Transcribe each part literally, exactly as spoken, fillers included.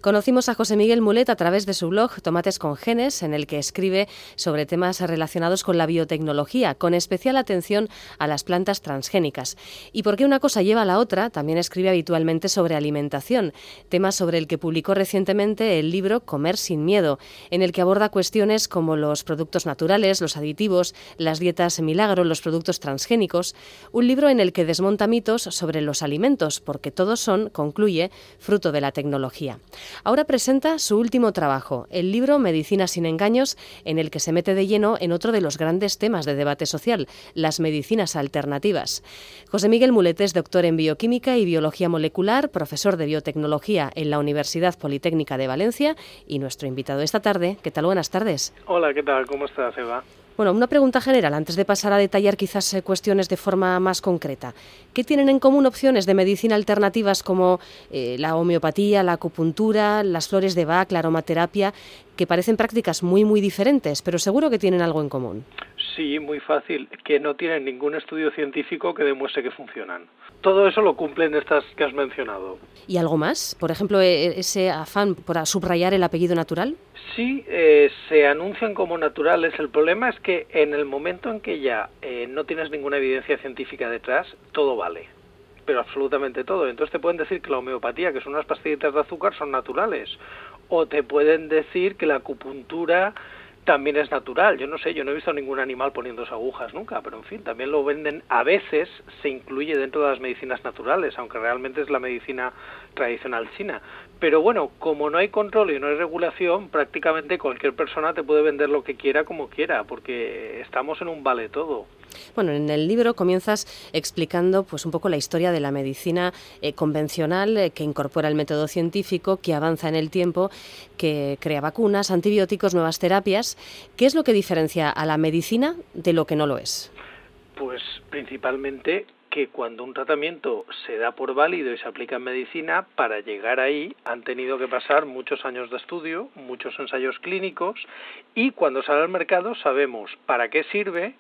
Conocimos a José Miguel Mulet a través de su blog Tomates con Genes, en el que escribe sobre temas relacionados con la biotecnología, con especial atención a las plantas transgénicas. Y por qué una cosa lleva a la otra, también escribe habitualmente sobre alimentación, tema sobre el que publicó recientemente el libro Comer sin miedo, en el que aborda cuestiones como los productos naturales, los aditivos, las dietas milagro, los productos transgénicos, un libro en el que desmonta mitos sobre los alimentos, porque todos son, concluye, fruto de la tecnología. Ahora presenta su último trabajo, el libro Medicina sin engaños, en el que se mete de lleno en otro de los grandes temas de debate social, las medicinas alternativas. José Miguel Mulet es doctor en bioquímica y biología molecular, profesor de biotecnología en la Universidad Politécnica de Valencia y nuestro invitado esta tarde. ¿Qué tal? Buenas tardes. Hola, ¿qué tal? ¿Cómo estás, Eva? Bueno, una pregunta general, antes de pasar a detallar quizás eh, cuestiones de forma más concreta. ¿Qué tienen en común opciones de medicina alternativas como eh, la homeopatía, la acupuntura, las flores de Bach, la aromaterapia, que parecen prácticas muy, muy diferentes, pero seguro que tienen algo en común? Sí, muy fácil, que no tienen ningún estudio científico que demuestre que funcionan. Todo eso lo cumplen estas que has mencionado. ¿Y algo más? Por ejemplo, ese afán por subrayar el apellido natural. Sí, eh, se anuncian como naturales. El problema es que en el momento en que ya eh, no tienes ninguna evidencia científica detrás, todo vale. Pero absolutamente todo. Entonces te pueden decir que la homeopatía, que son unas pastillitas de azúcar, son naturales. O te pueden decir que la acupuntura también es natural. Yo no sé, yo no he visto ningún animal poniéndose agujas nunca, pero en fin, también lo venden. A veces se incluye dentro de las medicinas naturales, aunque realmente es la medicina tradicional china. Pero bueno, como no hay control y no hay regulación, prácticamente cualquier persona te puede vender lo que quiera como quiera, porque estamos en un vale todo. Bueno, en el libro comienzas explicando pues un poco la historia de la medicina eh, convencional eh, que incorpora el método científico, que avanza en el tiempo, que crea vacunas, antibióticos, nuevas terapias. ¿Qué es lo que diferencia a la medicina de lo que no lo es? Pues principalmente que cuando un tratamiento se da por válido y se aplica en medicina, para llegar ahí han tenido que pasar muchos años de estudio, muchos ensayos clínicos, y cuando sale al mercado sabemos para qué sirve,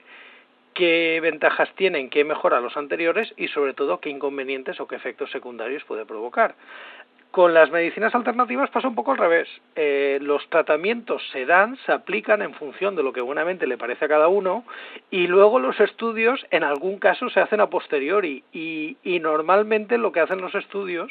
qué ventajas tienen, qué mejora los anteriores y sobre todo qué inconvenientes o qué efectos secundarios puede provocar. Con las medicinas alternativas pasa un poco al revés. Eh, los tratamientos se dan, se aplican en función de lo que buenamente le parece a cada uno y luego los estudios en algún caso se hacen a posteriori y, y normalmente lo que hacen los estudios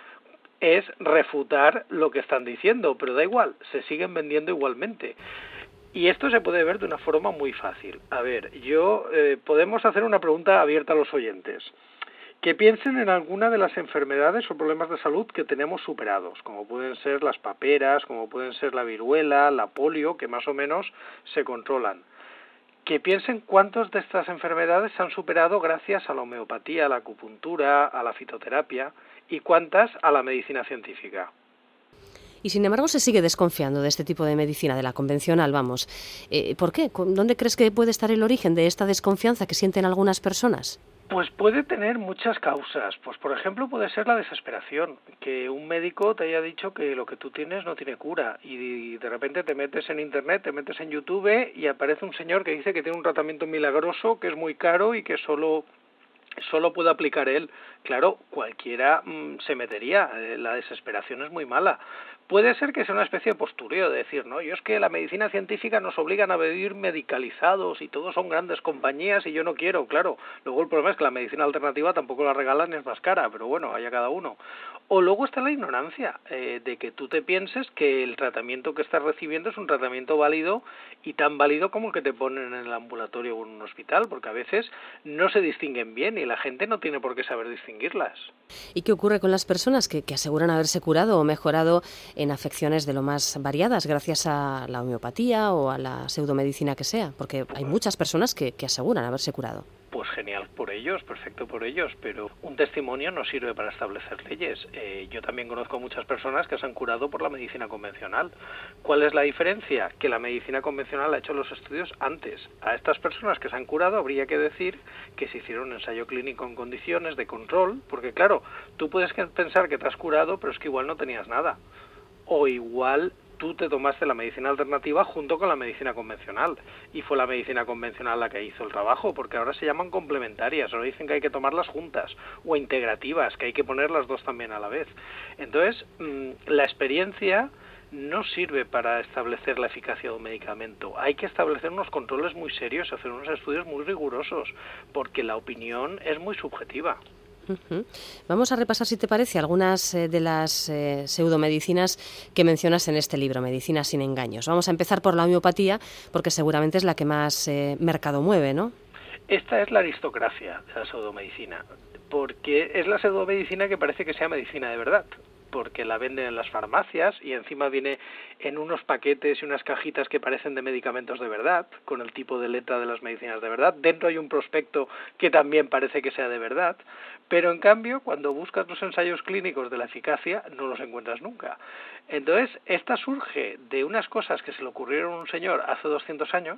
es refutar lo que están diciendo, pero da igual, se siguen vendiendo igualmente. Y esto se puede ver de una forma muy fácil. A ver, yo eh, podemos hacer una pregunta abierta a los oyentes. Que piensen en alguna de las enfermedades o problemas de salud que tenemos superados, como pueden ser las paperas, como pueden ser la viruela, la polio, que más o menos se controlan. Que piensen cuántas de estas enfermedades se han superado gracias a la homeopatía, a la acupuntura, a la fitoterapia, y cuántas a la medicina científica. Y sin embargo se sigue desconfiando de este tipo de medicina, de la convencional, vamos. Eh, ¿Por qué? ¿Dónde crees que puede estar el origen de esta desconfianza que sienten algunas personas? Pues puede tener muchas causas. Pues por ejemplo puede ser la desesperación, que un médico te haya dicho que lo que tú tienes no tiene cura y de repente te metes en internet, te metes en YouTube y aparece un señor que dice que tiene un tratamiento milagroso, que es muy caro y que solo solo puede aplicar él. Claro, cualquiera mmm, se metería, eh, la desesperación es muy mala. Puede ser que sea una especie de postureo, de decir, no, yo es que la medicina científica nos obligan a vivir medicalizados y todos son grandes compañías y yo no quiero, claro. Luego el problema es que la medicina alternativa tampoco la regalan, es más cara, pero bueno, haya cada uno. O luego está la ignorancia, eh, de que tú te pienses que el tratamiento que estás recibiendo es un tratamiento válido y tan válido como el que te ponen en el ambulatorio o en un hospital, porque a veces no se distinguen bien y la gente no tiene por qué saber distinguirlas. ¿Y qué ocurre con las personas que, que aseguran haberse curado o mejorado en afecciones de lo más variadas gracias a la homeopatía o a la pseudomedicina que sea? Porque hay muchas personas que, que aseguran haberse curado. Pues genial por ellos, perfecto por ellos, pero un testimonio no sirve para establecer leyes. Eh, yo también conozco muchas personas que se han curado por la medicina convencional. ¿Cuál es la diferencia? Que la medicina convencional ha hecho los estudios antes. A estas personas que se han curado habría que decir que se hicieron un ensayo clínico en condiciones de control, porque claro, tú puedes pensar que te has curado, pero es que igual no tenías nada. O igual tú te tomaste la medicina alternativa junto con la medicina convencional, y fue la medicina convencional la que hizo el trabajo, porque ahora se llaman complementarias, ahora dicen que hay que tomarlas juntas, o integrativas, que hay que poner las dos también a la vez. Entonces, la experiencia no sirve para establecer la eficacia de un medicamento. Hay que establecer unos controles muy serios, hacer unos estudios muy rigurosos, porque la opinión es muy subjetiva. Uh-huh. Vamos a repasar, si te parece, algunas eh, de las eh, pseudomedicinas que mencionas en este libro, Medicina sin engaños. Vamos a empezar por la homeopatía, porque seguramente es la que más eh, mercado mueve, ¿no? Esta es la aristocracia de la pseudomedicina, porque es la pseudomedicina que parece que sea medicina de verdad, porque la venden en las farmacias y encima viene en unos paquetes y unas cajitas que parecen de medicamentos de verdad, con el tipo de letra de las medicinas de verdad. Dentro hay un prospecto que también parece que sea de verdad, pero en cambio, cuando buscas los ensayos clínicos de la eficacia, no los encuentras nunca. Entonces, esta surge de unas cosas que se le ocurrieron a un señor hace doscientos años,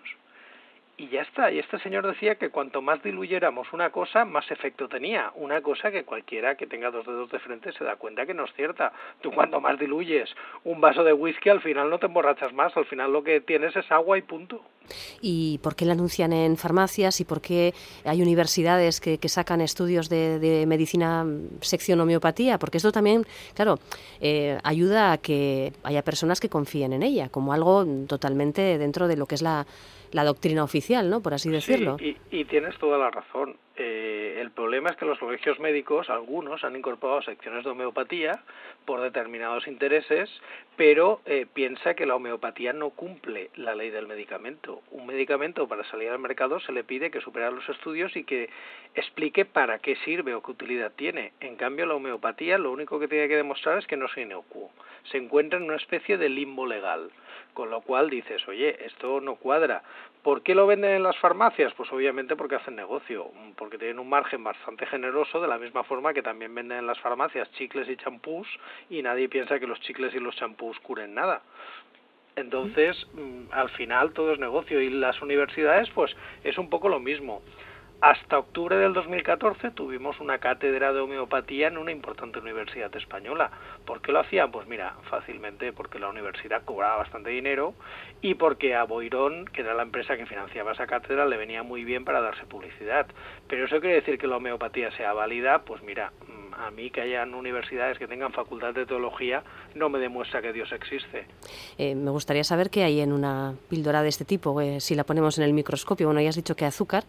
y ya está, y este señor decía que cuanto más diluyéramos una cosa, más efecto tenía, una cosa que cualquiera que tenga dos dedos de frente se da cuenta que no es cierta. Tú cuanto más diluyes un vaso de whisky, al final no te emborrachas más, al final lo que tienes es agua y punto. ¿Y por qué la anuncian en farmacias y por qué hay universidades que, que sacan estudios de, de medicina sección homeopatía? Porque esto también, claro, eh, ayuda a que haya personas que confíen en ella, como algo totalmente dentro de lo que es la la doctrina oficial, ¿no? Por así decirlo. Sí, y, y tienes toda la razón. Eh, el problema es que los colegios médicos, algunos, han incorporado secciones de homeopatía por determinados intereses, pero eh, piensa que la homeopatía no cumple la ley del medicamento. Un medicamento, para salir al mercado, se le pide que supere los estudios y que explique para qué sirve o qué utilidad tiene. En cambio, la homeopatía lo único que tiene que demostrar es que no es inocuo. Se encuentra en una especie de limbo legal, con lo cual dices, oye, esto no cuadra. ¿Por qué lo venden en las farmacias? Pues obviamente porque hacen negocio, porque tienen un margen bastante generoso, de la misma forma que también venden en las farmacias chicles y champús, y nadie piensa que los chicles y los champús curen nada. Entonces, al final todo es negocio, y las universidades, pues, es un poco lo mismo. Hasta octubre del dos mil catorce tuvimos una cátedra de homeopatía en una importante universidad española. ¿Por qué lo hacían? Pues mira, fácilmente porque la universidad cobraba bastante dinero y porque a Boirón, que era la empresa que financiaba esa cátedra, le venía muy bien para darse publicidad. Pero eso quiere decir que la homeopatía sea válida. Pues mira, a mí que hayan universidades que tengan facultad de teología no me demuestra que Dios existe. Eh, me gustaría saber qué hay en una píldora de este tipo, eh, si la ponemos en el microscopio. Bueno, ya has dicho que azúcar.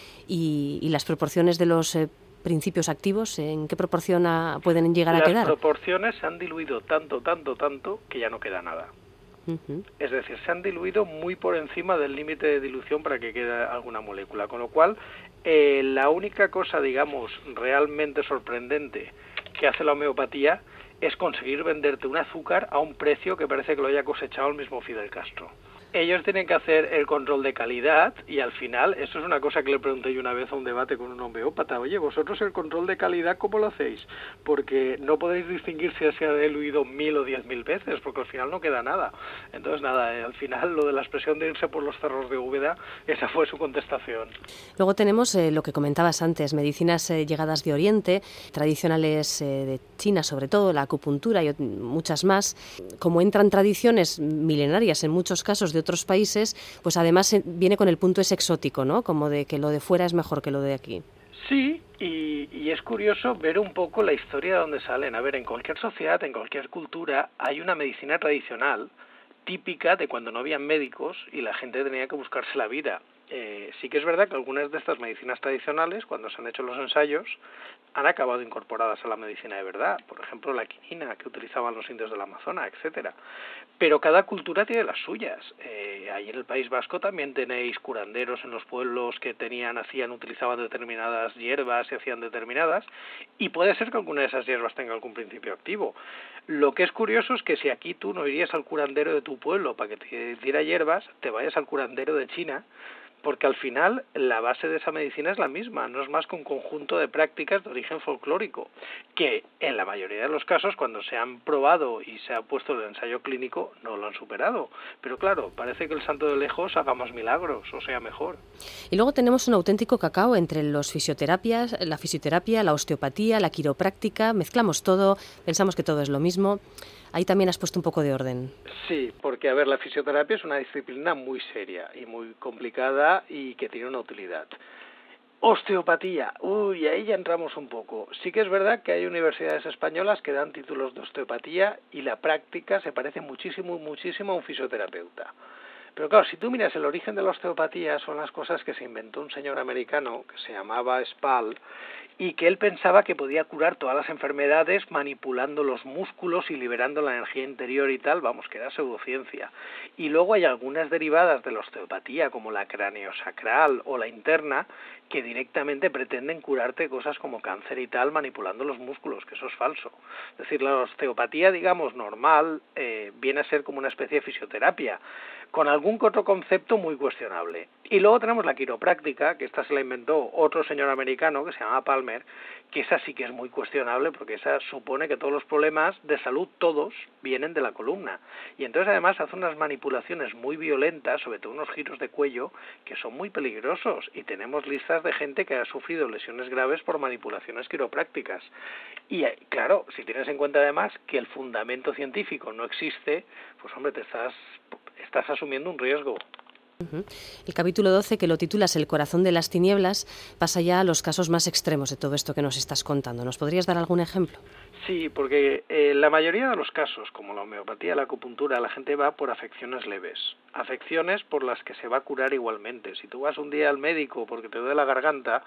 Y, y las proporciones de los eh, principios activos, ¿en qué proporción a, pueden llegar las a quedar? Las proporciones se han diluido tanto, tanto, tanto que ya no queda nada. Uh-huh. Es decir, se han diluido muy por encima del límite de dilución para que quede alguna molécula, con lo cual eh, la única cosa, digamos, realmente sorprendente que hace la homeopatía es conseguir venderte un azúcar a un precio que parece que lo haya cosechado el mismo Fidel Castro. Ellos tienen que hacer el control de calidad y al final, eso es una cosa que le pregunté yo una vez a un debate con un homeópata, oye, vosotros el control de calidad, ¿cómo lo hacéis? Porque no podéis distinguir si se ha diluido mil o diez mil veces, porque al final no queda nada. Entonces nada, eh, al final lo de la expresión de irse por los cerros de Úbeda, esa fue su contestación. Luego tenemos eh, lo que comentabas antes, medicinas eh, llegadas de Oriente, tradicionales eh, de China sobre todo, la acupuntura y muchas más. Como entran tradiciones milenarias en muchos casos de otros países, pues además viene con el punto ese exótico, ¿no? Como de que lo de fuera es mejor que lo de aquí. Sí, y, y es curioso ver un poco la historia de dónde salen. A ver, en cualquier sociedad, en cualquier cultura, hay una medicina tradicional típica de cuando no habían médicos y la gente tenía que buscarse la vida. Eh, sí que es verdad que algunas de estas medicinas tradicionales, cuando se han hecho los ensayos, han acabado incorporadas a la medicina de verdad. Por ejemplo, la quinina que utilizaban los indios del Amazonas, etcétera. Pero cada cultura tiene las suyas. Eh, ahí en el País Vasco también tenéis curanderos en los pueblos que tenían, hacían, utilizaban determinadas hierbas y hacían determinadas, y puede ser que alguna de esas hierbas tenga algún principio activo. Lo que es curioso es que si aquí tú no irías al curandero de tu pueblo para que te diera hierbas, te vayas al curandero de China, porque al final la base de esa medicina es la misma, no es más que un conjunto de prácticas de origen folclórico, que en la mayoría de los casos, cuando se han probado y se ha puesto el ensayo clínico, no lo han superado. Pero claro, parece que el santo de lejos haga más milagros, o sea, mejor. Y luego tenemos un auténtico cacao entre los fisioterapias, la fisioterapia, la osteopatía, la quiropráctica, mezclamos todo, pensamos que todo es lo mismo. ahí también has puesto un poco de orden. Sí, porque a ver, la fisioterapia es una disciplina muy seria y muy complicada y que tiene una utilidad. Osteopatía, uy, ahí ya entramos un poco. Sí que es verdad que hay universidades españolas que dan títulos de osteopatía y la práctica se parece muchísimo, muchísimo a un fisioterapeuta. Pero claro, si tú miras el origen de la osteopatía, son las cosas que se inventó un señor americano que se llamaba Spall y que él pensaba que podía curar todas las enfermedades manipulando los músculos y liberando la energía interior y tal, vamos, que era pseudociencia. Y luego hay algunas derivadas de la osteopatía, como la craneosacral o la interna, que directamente pretenden curarte cosas como cáncer y tal manipulando los músculos, que eso es falso. Es decir, la osteopatía, digamos, normal, eh, viene a ser como una especie de fisioterapia, con algún otro concepto muy cuestionable. Y luego tenemos la quiropráctica, que esta se la inventó otro señor americano que se llama Palmer, que esa sí que es muy cuestionable porque esa supone que todos los problemas de salud, todos, vienen de la columna. Y entonces además hace unas manipulaciones muy violentas, sobre todo unos giros de cuello, que son muy peligrosos. Y tenemos listas de gente que ha sufrido lesiones graves por manipulaciones quiroprácticas. Y claro, si tienes en cuenta además que el fundamento científico no existe, pues hombre, te estás, estás asumiendo un riesgo. Uh-huh. El capítulo doce, que lo titulas El corazón de las tinieblas, pasa ya a los casos más extremos de todo esto que nos estás contando. ¿Nos podrías dar algún ejemplo? Sí, porque eh, la mayoría de los casos, como la homeopatía, la acupuntura, la gente va por afecciones leves, afecciones por las que se va a curar igualmente. Si tú vas un día al médico porque te duele la garganta,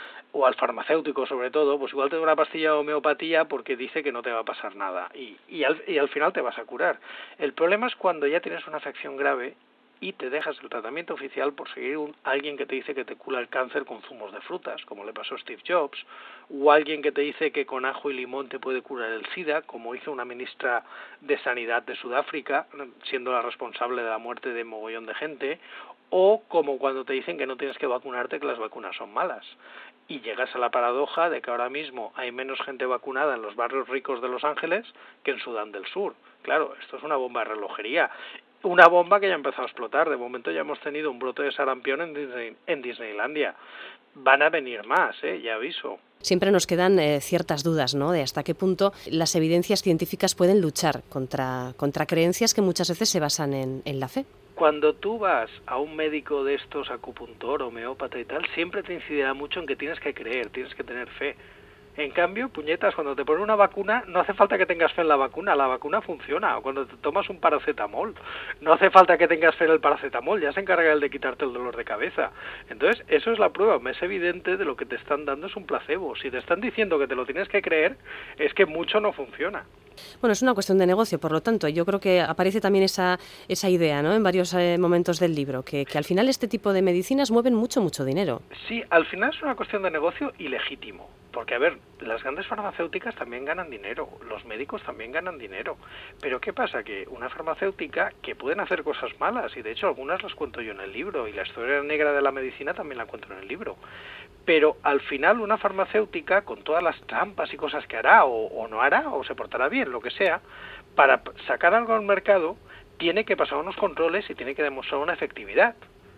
o al farmacéutico sobre todo, pues igual te da una pastilla de homeopatía porque dice que no te va a pasar nada y, y, al, y al final te vas a curar. El problema es cuando ya tienes una afección grave y te dejas el tratamiento oficial por seguir un, alguien que te dice que te cura el cáncer con zumos de frutas, como le pasó a Steve Jobs, o alguien que te dice que con ajo y limón te puede curar el SIDA, como hizo una ministra de Sanidad de Sudáfrica, siendo la responsable de la muerte de mogollón de gente, o como cuando te dicen que no tienes que vacunarte, que las vacunas son malas. Y llegas a la paradoja de que ahora mismo hay menos gente vacunada en los barrios ricos de Los Ángeles que en Sudán del Sur. Claro, esto es una bomba de relojería. Una bomba que ya ha empezado a explotar. De momento ya hemos tenido un brote de sarampión en, Disney, en Disneylandia. Van a venir más, ¿eh? Ya aviso. Siempre nos quedan eh, ciertas dudas, ¿no?, de hasta qué punto las evidencias científicas pueden luchar contra, contra creencias que muchas veces se basan en, en la fe. Cuando tú vas a un médico de estos, acupuntor, homeópata y tal, siempre te incidirá mucho en que tienes que creer, tienes que tener fe. En cambio, puñetas, cuando te ponen una vacuna, no hace falta que tengas fe en la vacuna, la vacuna funciona. O cuando te tomas un paracetamol, no hace falta que tengas fe en el paracetamol, ya se encarga el de quitarte el dolor de cabeza. Entonces, eso es la prueba, es evidente de lo que te están dando es un placebo. Si te están diciendo que te lo tienes que creer, es que mucho no funciona. Bueno, es una cuestión de negocio, por lo tanto, yo creo que aparece también esa, esa idea, ¿no?, en varios eh, momentos del libro, que, que al final este tipo de medicinas mueven mucho, mucho dinero. Sí, al final es una cuestión de negocio ilegítimo. Porque, a ver, las grandes farmacéuticas también ganan dinero, los médicos también ganan dinero. Pero ¿qué pasa? Que una farmacéutica, que pueden hacer cosas malas, y de hecho algunas las cuento yo en el libro, y la historia negra de la medicina también la cuento en el libro. Pero al final una farmacéutica, con todas las trampas y cosas que hará, o, o no hará, o se portará bien, lo que sea, para sacar algo al mercado, tiene que pasar unos controles y tiene que demostrar una efectividad.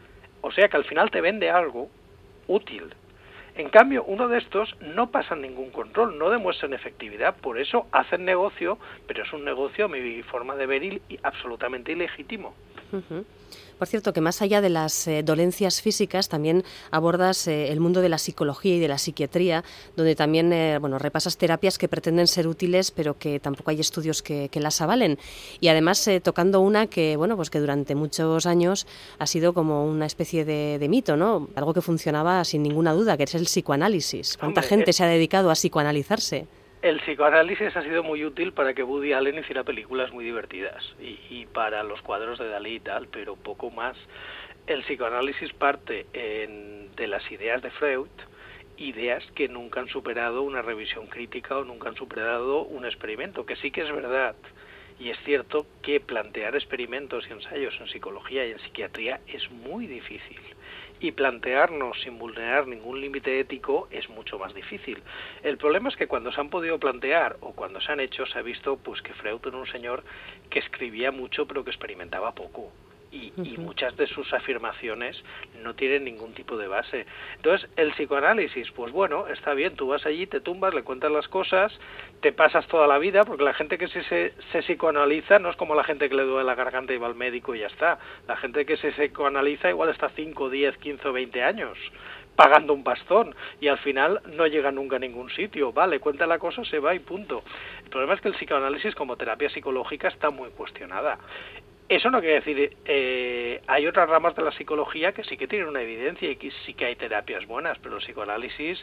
O sea que al final te vende algo útil. En cambio, uno de estos no pasa ningún control, no demuestran efectividad, por eso hacen negocio, pero es un negocio, a mi forma de ver, y absolutamente ilegítimo. Uh-huh. Por cierto, que más allá de las eh, dolencias físicas, también abordas eh, el mundo de la psicología y de la psiquiatría, donde también eh, bueno, repasas terapias que pretenden ser útiles, pero que tampoco hay estudios que, que las avalen. Y además eh, tocando una que, bueno, pues que durante muchos años ha sido como una especie de, de mito, ¿no? Algo que funcionaba sin ninguna duda, que es el psicoanálisis. ¿Cuánta Hombre, gente eh... se ha dedicado a psicoanalizarse? El psicoanálisis ha sido muy útil para que Woody Allen hiciera películas muy divertidas y, y para los cuadros de Dalí y tal, pero poco más. El psicoanálisis parte en, de las ideas de Freud, ideas que nunca han superado una revisión crítica o nunca han superado un experimento, que sí que es verdad. Y es cierto que plantear experimentos y ensayos en psicología y en psiquiatría es muy difícil. Y plantearnos sin vulnerar ningún límite ético es mucho más difícil. El problema es que cuando se han podido plantear o cuando se han hecho, se ha visto pues que Freud era un señor que escribía mucho pero que experimentaba poco. y, y muchas de sus afirmaciones no tienen ningún tipo de base. Entonces, el psicoanálisis, pues bueno, está bien, tú vas allí, te tumbas, le cuentas las cosas, te pasas toda la vida, porque la gente que se, se, se psicoanaliza no es como la gente que le duele la garganta y va al médico y ya está. La gente que se psicoanaliza igual está cinco, diez, quince o veinte años pagando un bastón y al final no llega nunca a ningún sitio. Vale, cuenta la cosa, se va y punto. El problema es que el psicoanálisis como terapia psicológica está muy cuestionada. Eso no quiere decir, eh, hay otras ramas de la psicología que sí que tienen una evidencia y que sí que hay terapias buenas, pero el psicoanálisis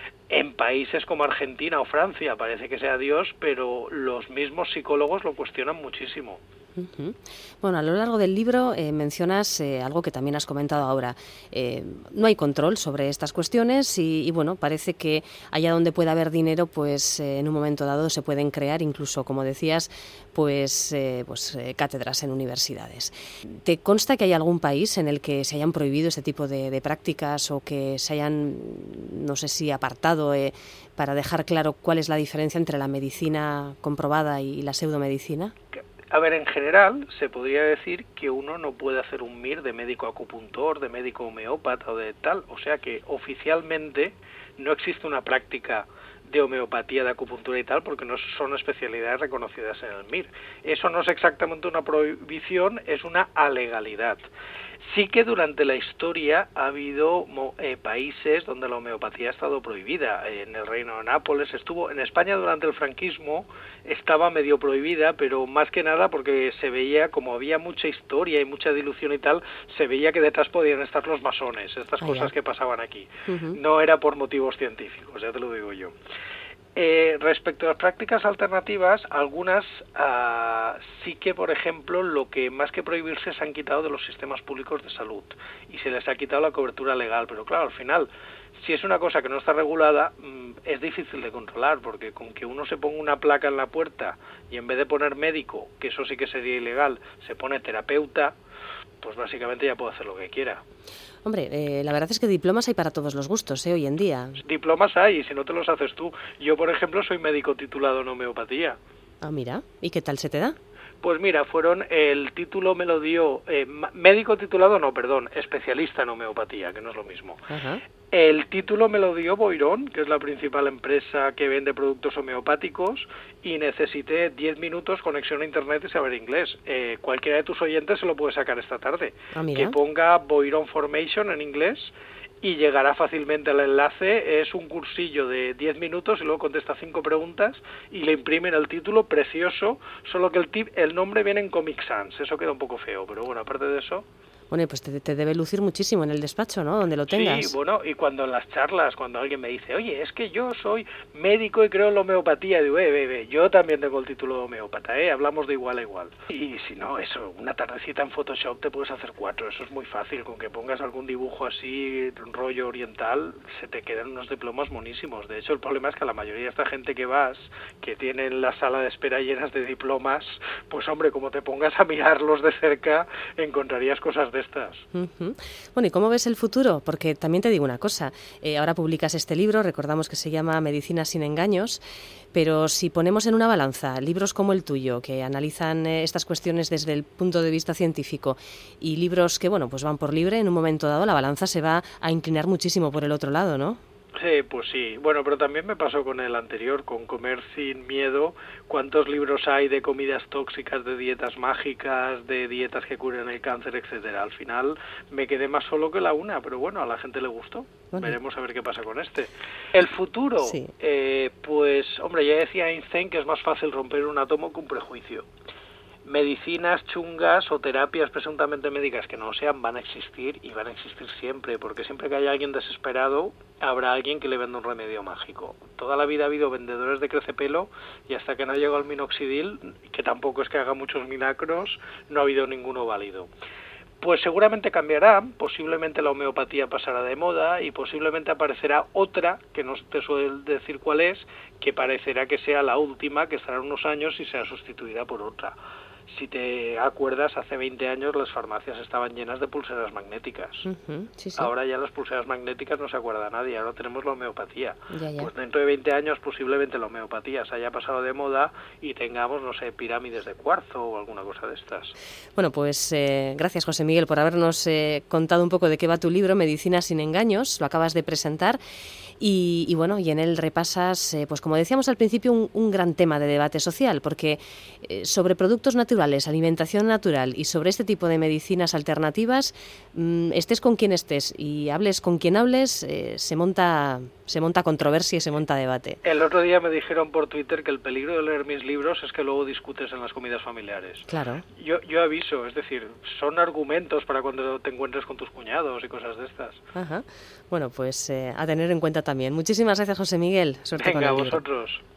en países como Argentina o Francia parece que sea Dios, pero los mismos psicólogos lo cuestionan muchísimo. Uh-huh. Bueno, a lo largo del libro eh, mencionas eh, algo que también has comentado ahora. Eh, no hay control sobre estas cuestiones y, y bueno, parece que allá donde pueda haber dinero, pues eh, en un momento dado se pueden crear, incluso, como decías, pues, eh, pues eh, cátedras en universidades. ¿Te consta que hay algún país en el que se hayan prohibido este tipo de, de prácticas o que se hayan, no sé si apartado eh, para dejar claro cuál es la diferencia entre la medicina comprobada y la pseudomedicina? A ver, en general, se podría decir que uno no puede hacer un M I R de médico acupuntor, de médico homeópata o de tal. O sea que oficialmente no existe una práctica de homeopatía, de acupuntura y tal, porque no son especialidades reconocidas en el M I R. Eso no es exactamente una prohibición, es una alegalidad. Sí que durante la historia ha habido eh, países donde la homeopatía ha estado prohibida. En el Reino de Nápoles estuvo, en España durante el franquismo estaba medio prohibida, pero más que nada porque se veía, como había mucha historia y mucha dilución y tal, se veía que detrás podían estar los masones, estas ah, cosas ya. que pasaban aquí. Uh-huh. No era por motivos científicos, ya te lo digo yo. Eh, respecto a las prácticas alternativas, algunas uh, sí que, por ejemplo, lo que más que prohibirse se han quitado de los sistemas públicos de salud y se les ha quitado la cobertura legal, pero claro, al final, si es una cosa que no está regulada, mmm, es difícil de controlar, porque con que uno se ponga una placa en la puerta y en vez de poner médico, que eso sí que sería ilegal, se pone terapeuta, pues básicamente ya puede hacer lo que quiera. Hombre, eh, la verdad es que diplomas hay para todos los gustos, ¿eh? Hoy en día. Diplomas hay, y si no te los haces tú. Yo, por ejemplo, soy médico titulado en homeopatía. Ah, mira. ¿Y qué tal se te da? Pues mira, fueron, el título me lo dio, eh, médico titulado, no, perdón, especialista en homeopatía, que no es lo mismo. Ajá. El título me lo dio Boirón, que es la principal empresa que vende productos homeopáticos, y necesité diez minutos, conexión a internet y saber inglés. Eh, cualquiera de tus oyentes se lo puede sacar esta tarde. Ah, mira. Que ponga Boirón Formation en inglés y llegará fácilmente al enlace. Es un cursillo de diez minutos y luego contesta cinco preguntas y le imprimen el título precioso, solo que el, tip, el nombre viene en Comic Sans, eso queda un poco feo, pero bueno, aparte de eso... Bueno, pues te, te debe lucir muchísimo en el despacho, ¿no? Donde lo tengas. Sí, bueno, y cuando en las charlas, cuando alguien me dice, oye, es que yo soy médico y creo en la homeopatía, digo, eh, bebé, yo también tengo el título de homeópata, ¿eh? Hablamos de igual a igual. Y si no, eso, una tardecita en Photoshop te puedes hacer cuatro, eso es muy fácil, con que pongas algún dibujo así, un rollo oriental, se te quedan unos diplomas monísimos. De hecho, el problema es que la mayoría de esta gente que vas, que tienen la sala de espera llenas de diplomas, pues hombre, como te pongas a mirarlos de cerca, encontrarías cosas de estas. Uh-huh. Bueno, ¿y cómo ves el futuro? Porque también te digo una cosa, eh, ahora publicas este libro, recordamos que se llama Medicina sin engaños, pero si ponemos en una balanza libros como el tuyo, que analizan eh, estas cuestiones desde el punto de vista científico, y libros que, bueno, pues van por libre, en un momento dado la balanza se va a inclinar muchísimo por el otro lado, ¿no? Sí, pues sí. Bueno, pero también me pasó con el anterior, con Comer sin miedo. ¿Cuántos libros hay de comidas tóxicas, de dietas mágicas, de dietas que curan el cáncer, etcétera? Al final me quedé más solo que la una, pero bueno, a la gente le gustó. Bueno. Veremos a ver qué pasa con este. El futuro, sí. eh, pues, hombre, ya decía Einstein que es más fácil romper un átomo que un prejuicio. Medicinas chungas o terapias presuntamente médicas que no sean van a existir y van a existir siempre, porque siempre que haya alguien desesperado habrá alguien que le venda un remedio mágico. Toda la vida ha habido vendedores de crecepelo y hasta que no llegó el minoxidil, que tampoco es que haga muchos milagros, no ha habido ninguno válido. Pues seguramente cambiará, posiblemente la homeopatía pasará de moda y posiblemente aparecerá otra, que no te suele decir cuál es, que parecerá que sea la última, que estará unos años y será sustituida por otra. Si te acuerdas, hace veinte años las farmacias estaban llenas de pulseras magnéticas. Uh-huh, sí, sí. Ahora ya las pulseras magnéticas no se acuerda nadie, ahora tenemos la homeopatía. Ya, ya. Pues dentro de veinte años posiblemente la homeopatía se haya pasado de moda y tengamos, no sé, pirámides de cuarzo o alguna cosa de estas. Bueno, pues eh, gracias, José Miguel, por habernos eh, contado un poco de qué va tu libro, Medicina sin engaños. Lo acabas de presentar. Y, y bueno, y en él repasas, eh, pues como decíamos al principio, un, un gran tema de debate social, porque eh, sobre productos naturales, alimentación natural y sobre este tipo de medicinas alternativas, mmm, estés con quien estés y hables con quien hables, eh, se monta se monta controversia y se monta debate. El otro día me dijeron por Twitter que el peligro de leer mis libros es que luego discutes en las comidas familiares. Claro. Yo, yo aviso, es decir, son argumentos para cuando te encuentres con tus cuñados y cosas de estas. Ajá. Bueno, pues eh, a tener en cuenta también. Muchísimas gracias, José Miguel. Suerte Venga, con el libro. vosotros.